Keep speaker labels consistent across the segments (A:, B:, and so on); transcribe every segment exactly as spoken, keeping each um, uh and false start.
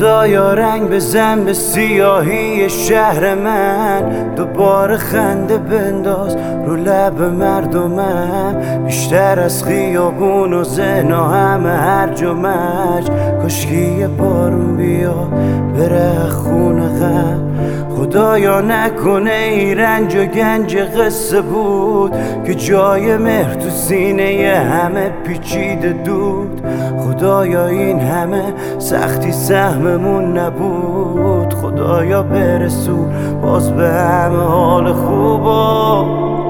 A: خدایا رنگ بزن به سیاهی شهر من، دوباره خنده بنداز رو لب مردمم، بیشتر از خیابون و ذهن و همه هرج و مرج. کاشکی یه بارون بیا بره خونه غم، خدایا نکنه ای رنج و گنج قصه بود که جای مهر تو سینه همه پیچیده دود. خدایا این همه سختی سهممون نبود، خدایا برسون باز به همه حال خوبا.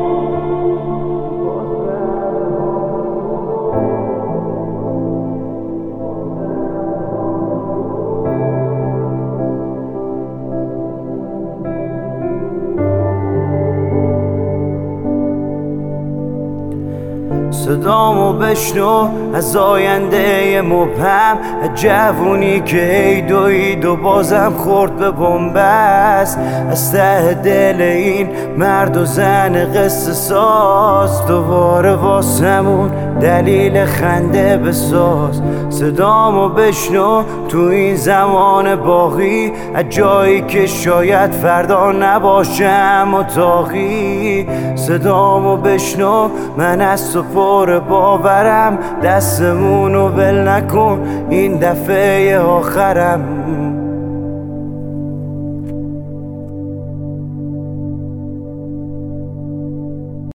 A: صدامو بشنو از آینده مبهم، از جوونی که ای دوید و بازم خورد به بنبست. از ته دل این مرد و زن قصه ساز، دوباره واسمون دلیل خنده بساز. صدامو بشنو تو این زمان باقی، از جایی که شاید فردا نباشم متاقی. صدامو بشنو من از تو پر باورم، دستمونو ول نکن این دفعه آخرم.